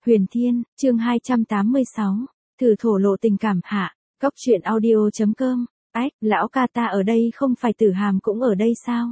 Huyền Thiên, chương 286, thử thổ lộ tình cảm hạ, Cóc truyện audio.com, ách, lão ca ta ở đây không phải Tử Hàm cũng ở đây sao?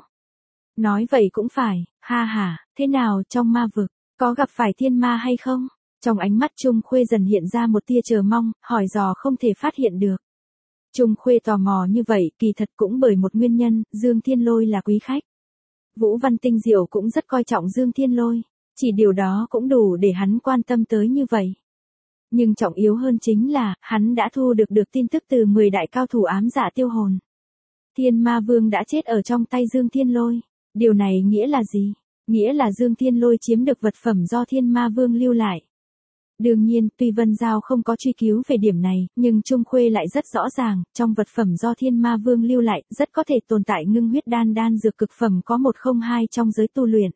Nói vậy cũng phải, ha ha, thế nào trong ma vực, có gặp phải thiên ma hay không? Trong ánh mắt Trung Khuê dần hiện ra một tia chờ mong, hỏi dò không thể phát hiện được. Trung Khuê tò mò như vậy kỳ thật cũng bởi một nguyên nhân, Dương Thiên Lôi là quý khách. Vũ Văn Tinh Diệu cũng rất coi trọng Dương Thiên Lôi, chỉ điều đó cũng đủ để hắn quan tâm tới như vậy. Nhưng trọng yếu hơn chính là, hắn đã thu được tin tức từ 10 đại cao thủ ám dạ tiêu hồn. Thiên Ma Vương đã chết ở trong tay Dương Thiên Lôi. Điều này nghĩa là gì? Nghĩa là Dương Thiên Lôi chiếm được vật phẩm do Thiên Ma Vương lưu lại. Đương nhiên, tuy Vân Giao không có truy cứu về điểm này, nhưng Trung Khuê lại rất rõ ràng, trong vật phẩm do Thiên Ma Vương lưu lại, rất có thể tồn tại ngưng huyết đan dược cực phẩm có 102 trong giới tu luyện.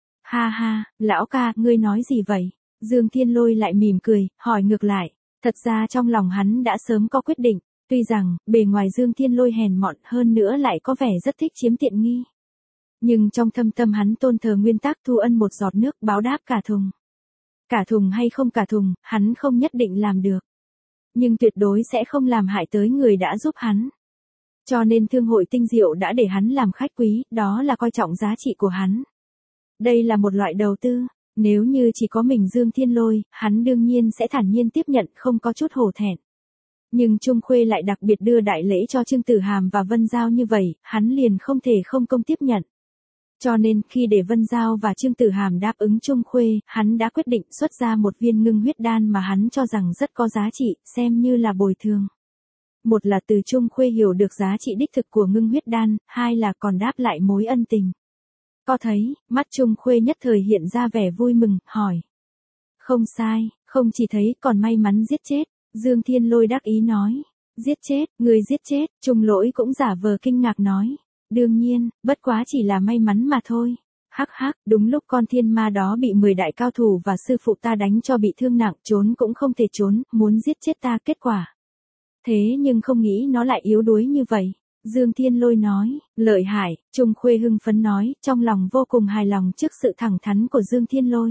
Ha ha, lão ca, ngươi nói gì vậy? Dương Thiên Lôi lại mỉm cười, hỏi ngược lại. Thật ra trong lòng hắn đã sớm có quyết định, tuy rằng, bề ngoài Dương Thiên Lôi hèn mọn hơn nữa lại có vẻ rất thích chiếm tiện nghi. Nhưng trong thâm tâm hắn tôn thờ nguyên tắc thu ân một giọt nước báo đáp cả thùng. Cả thùng hay không cả thùng, hắn không nhất định làm được. Nhưng tuyệt đối sẽ không làm hại tới người đã giúp hắn. Cho nên thương hội tinh diệu đã để hắn làm khách quý, đó là coi trọng giá trị của hắn. Đây là một loại đầu tư, nếu như chỉ có mình Dương Thiên Lôi, hắn đương nhiên sẽ thản nhiên tiếp nhận không có chút hổ thẹn. Nhưng Trung Khuê lại đặc biệt đưa đại lễ cho Trương Tử Hàm và Vân Giao như vậy, hắn liền không thể không công tiếp nhận. Cho nên khi để Vân Giao và Trương Tử Hàm đáp ứng Trung Khuê, hắn đã quyết định xuất ra một viên ngưng huyết đan mà hắn cho rằng rất có giá trị, xem như là bồi thường. Một là từ Trung Khuê hiểu được giá trị đích thực của ngưng huyết đan, hai là còn đáp lại mối ân tình. Có thấy, mắt Trung Khuê nhất thời hiện ra vẻ vui mừng, hỏi. Không sai, không chỉ thấy còn may mắn giết chết, Dương Thiên Lôi đắc ý nói. Giết chết, người giết chết, Trung Lỗi cũng giả vờ kinh ngạc nói. Đương nhiên, bất quá chỉ là may mắn mà thôi. Hắc hắc, đúng lúc con thiên ma đó bị 10 đại cao thủ và sư phụ ta đánh cho bị thương nặng, trốn cũng không thể trốn, muốn giết chết ta kết quả. Thế nhưng không nghĩ nó lại yếu đuối như vậy. Dương Thiên Lôi nói, lợi hại, Trung Khuê hưng phấn nói, trong lòng vô cùng hài lòng trước sự thẳng thắn của Dương Thiên Lôi.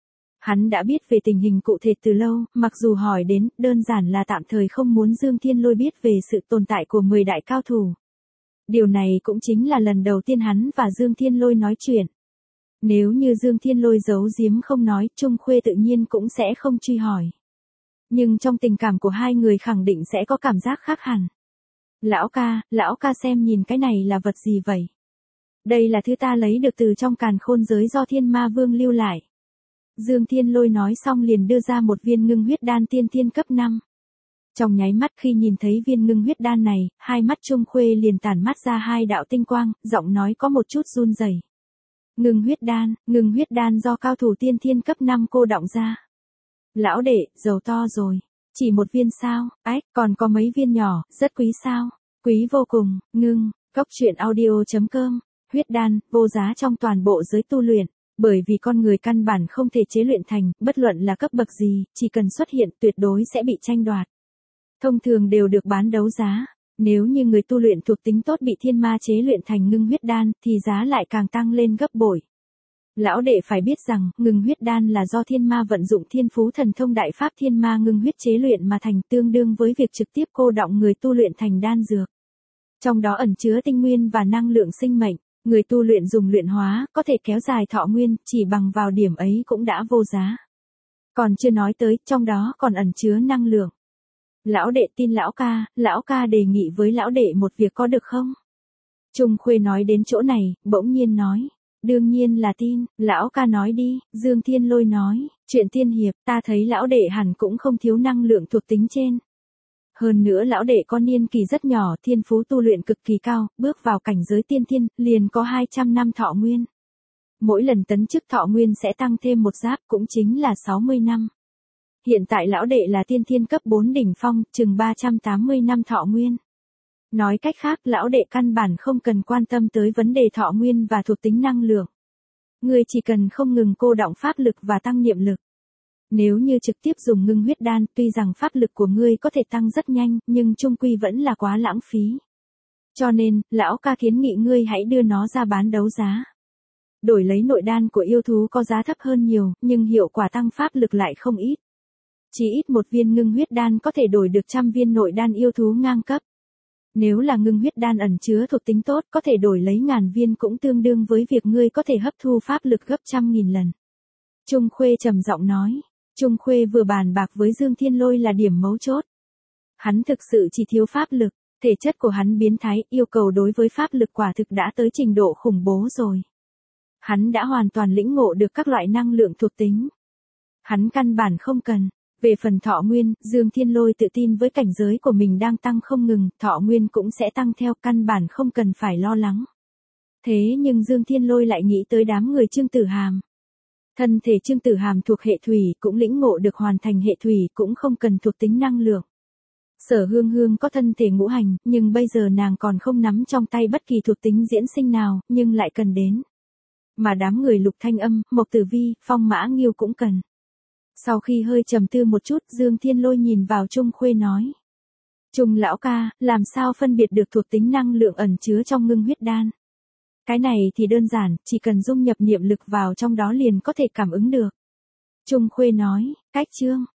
Hắn đã biết về tình hình cụ thể từ lâu, mặc dù hỏi đến, đơn giản là tạm thời không muốn Dương Thiên Lôi biết về sự tồn tại của 10 đại cao thủ. Điều này cũng chính là lần đầu tiên hắn và Dương Thiên Lôi nói chuyện. Nếu như Dương Thiên Lôi giấu giếm không nói, Trung Khuê tự nhiên cũng sẽ không truy hỏi. Nhưng trong tình cảm của hai người khẳng định sẽ có cảm giác khác hẳn. Lão ca xem nhìn cái này là vật gì vậy? Đây là thứ ta lấy được từ trong càn khôn giới do Thiên Ma Vương lưu lại. Dương Thiên Lôi nói xong liền đưa ra một viên ngưng huyết đan tiên thiên cấp 5. Trong nháy mắt khi nhìn thấy viên ngưng huyết đan này, hai mắt Trung Khuê liền tản mắt ra hai đạo tinh quang, giọng nói có một chút run rẩy. Ngưng huyết đan do cao thủ tiên thiên cấp 5 cô đọng ra. Lão đệ, giàu to rồi. Chỉ một viên sao, ách, còn có mấy viên nhỏ, rất quý sao. Quý vô cùng, Cóc truyện audio.com, huyết đan, vô giá trong toàn bộ giới tu luyện. Bởi vì con người căn bản không thể chế luyện thành, bất luận là cấp bậc gì, chỉ cần xuất hiện tuyệt đối sẽ bị tranh đoạt. Thông thường đều được bán đấu giá. Nếu như người tu luyện thuộc tính tốt bị thiên ma chế luyện thành ngưng huyết đan, thì giá lại càng tăng lên gấp bội. Lão đệ phải biết rằng, ngưng huyết đan là do thiên ma vận dụng thiên phú thần thông đại pháp thiên ma ngưng huyết chế luyện mà thành, tương đương với việc trực tiếp cô đọng người tu luyện thành đan dược. Trong đó ẩn chứa tinh nguyên và năng lượng sinh mệnh, người tu luyện dùng luyện hóa, có thể kéo dài thọ nguyên, chỉ bằng vào điểm ấy cũng đã vô giá. Còn chưa nói tới, trong đó còn ẩn chứa năng lượng. Lão đệ tin lão ca đề nghị với lão đệ một việc có được không? Trung Khuê nói đến chỗ này, bỗng nhiên nói. Đương nhiên là tin, lão ca nói đi, Dương Thiên Lôi nói, chuyện tiên hiệp, ta thấy lão đệ hẳn cũng không thiếu năng lượng thuộc tính trên. Hơn nữa lão đệ có niên kỳ rất nhỏ, thiên phú tu luyện cực kỳ cao, bước vào cảnh giới tiên thiên, liền có 200 năm thọ nguyên. Mỗi lần tấn chức thọ nguyên sẽ tăng thêm một giáp cũng chính là 60 năm. Hiện tại lão đệ là tiên thiên cấp 4 đỉnh phong, chừng 380 năm thọ nguyên. Nói cách khác, lão đệ căn bản không cần quan tâm tới vấn đề thọ nguyên và thuộc tính năng lượng. Ngươi chỉ cần không ngừng cô đọng pháp lực và tăng niệm lực. Nếu như trực tiếp dùng ngưng huyết đan, tuy rằng pháp lực của ngươi có thể tăng rất nhanh, nhưng chung quy vẫn là quá lãng phí. Cho nên, lão ca kiến nghị ngươi hãy đưa nó ra bán đấu giá. Đổi lấy nội đan của yêu thú có giá thấp hơn nhiều, nhưng hiệu quả tăng pháp lực lại không ít. Chỉ ít một viên ngưng huyết đan có thể đổi được 100 viên nội đan yêu thú ngang cấp. Nếu là ngưng huyết đan ẩn chứa thuộc tính tốt, có thể đổi lấy ngàn viên cũng tương đương với việc ngươi có thể hấp thu pháp lực gấp 100.000 lần. Trung Khuê trầm giọng nói. Trung Khuê vừa bàn bạc với Dương Thiên Lôi là điểm mấu chốt. Hắn thực sự chỉ thiếu pháp lực, thể chất của hắn biến thái, yêu cầu đối với pháp lực quả thực đã tới trình độ khủng bố rồi. Hắn đã hoàn toàn lĩnh ngộ được các loại năng lượng thuộc tính. Hắn căn bản không cần. Về phần thọ nguyên, Dương Thiên Lôi tự tin với cảnh giới của mình đang tăng không ngừng, thọ nguyên cũng sẽ tăng theo, căn bản không cần phải lo lắng. Thế nhưng Dương Thiên Lôi lại nghĩ tới đám người Trương Tử Hàm. Thân thể Trương Tử Hàm thuộc hệ thủy, cũng lĩnh ngộ được hoàn thành hệ thủy, cũng không cần thuộc tính năng lượng. Sở Hương Hương có thân thể ngũ hành, nhưng bây giờ nàng còn không nắm trong tay bất kỳ thuộc tính diễn sinh nào, nhưng lại cần đến. Mà đám người Lục Thanh Âm, Mộc Tử Vi, Phong Mã Nghiêu cũng cần. Sau khi hơi trầm tư một chút, Dương Thiên Lôi nhìn vào Trung Khuê nói. Trung lão ca, làm sao phân biệt được thuộc tính năng lượng ẩn chứa trong ngưng huyết đan? Cái này thì đơn giản, chỉ cần dung nhập niệm lực vào trong đó liền có thể cảm ứng được. Trung Khuê nói, cách chương.